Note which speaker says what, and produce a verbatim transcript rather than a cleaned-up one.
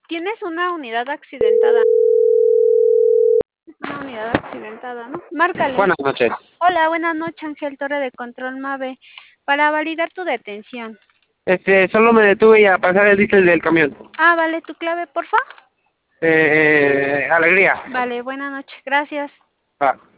Speaker 1: Tienes una unidad accidentada. Una unidad accidentada, ¿no? Márcale.
Speaker 2: Buenas noches.
Speaker 1: Hola, buenas noches, Ángel Torre de Control Mave. Para validar tu detención.
Speaker 2: Este, solo me detuve a pasar el diésel del camión.
Speaker 1: Ah, vale, tu clave, porfa.
Speaker 2: Eh, eh, alegría.
Speaker 1: Vale, buenas noches, gracias.
Speaker 2: Va.